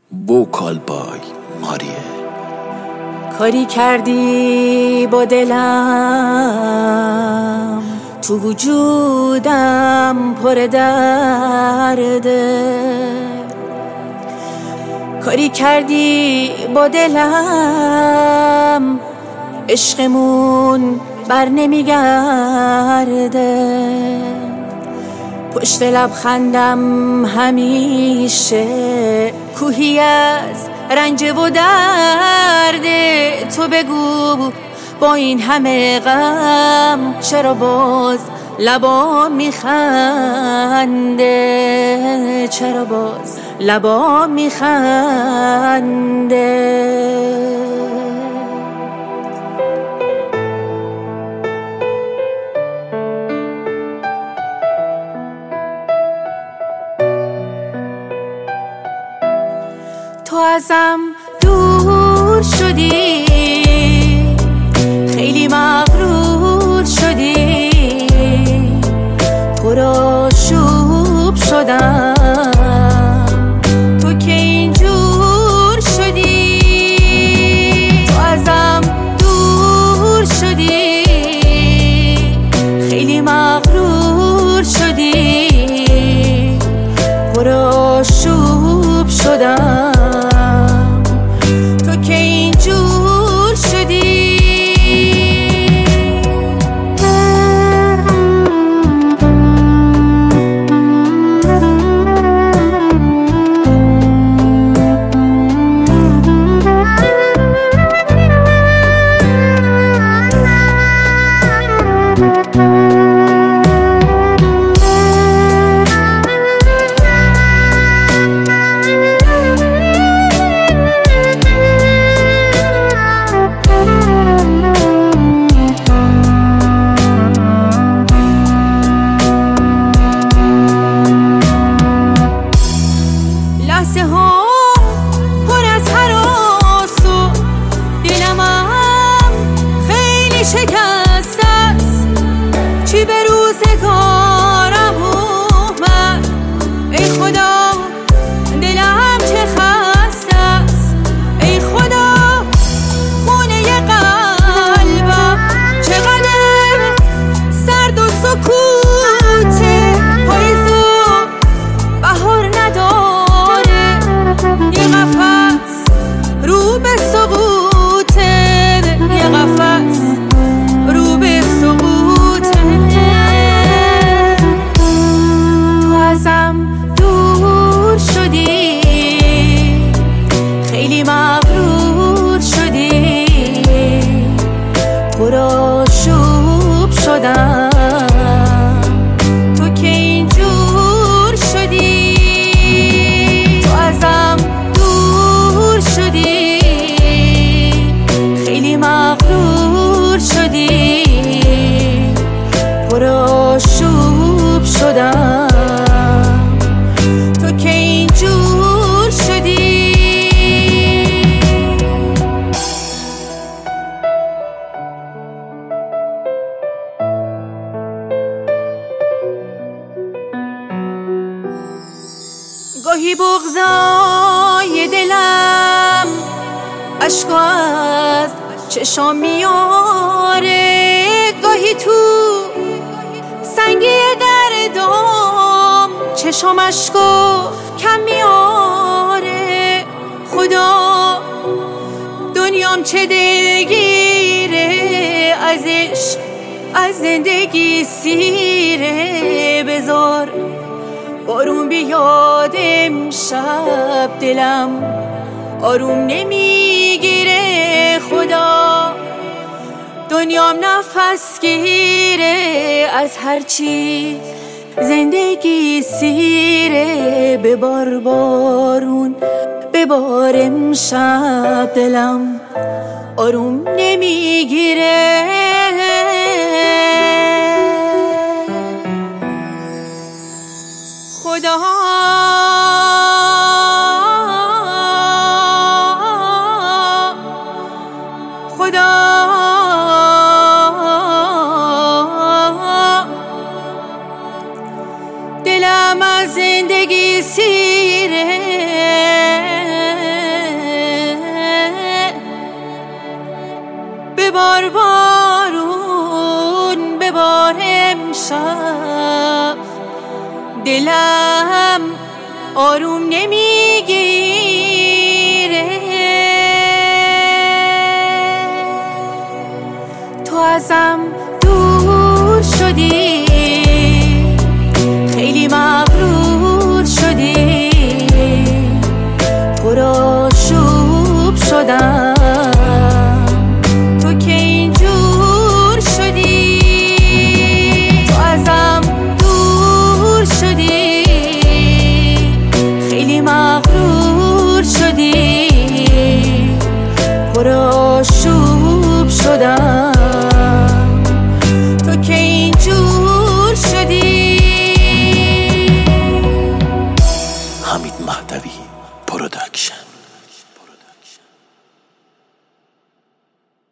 ووکال بای ماریه. کاری کردی با دلم، تو وجودم پر درده. کاری کردی با دلم، عشقمون بر نمیگرده. پشت لبخندم همیشه کوهی از رنج و درده. تو بگو با این همه غم چرا باز لبام میخنده، چرا باز لبام میخنده. تو ازم دور شدی، خیلی مغرور شدی، پر آشوب شدم. تو که اینجور شدی، تو ازم دور شدی، خیلی مغرور شدی، پر آشوب شدم. شکست است چی به روزگارم اومد. ای خدا دلم چه خسته است، ای خدا خونه قلبم چقدر سرد و سکوته. پاییز و بهار نداره، یه قفس رو به سقوطه، یه قفس پر آشوب شدم. تو که اینجور شدی، تو ازم دور شدی، خیلی مغرور شدی، پر آشوب شدم. تو که اینجور شدی. گاهی بغضای دلم اشک از چشام میاره، گاهی تو سنگی دردام چشام اشکو کم میاره. خدا دنیام چه دلگیره، از عشق از زندگی سیره. بذار بارون بیاد امشب، دلم آروم نمیگیره. خدا دنیام نفس گیره، از هرچی زندگی سیره. ببار بارون ببار امشب، دلم آروم نمیگیره. خدا دلم از زندگی سیره. بار امشب دلم آروم نمیگیره. تو ازم دور شدی، خیلی مغرور شدی، پرآشوب شدم. تو که اینجور شدی، تو ازم دور شدی، خیلی مغرور شدی، پرآشوب شدم. تو که اینجور شدی. حمید مهدوی پروداکشن.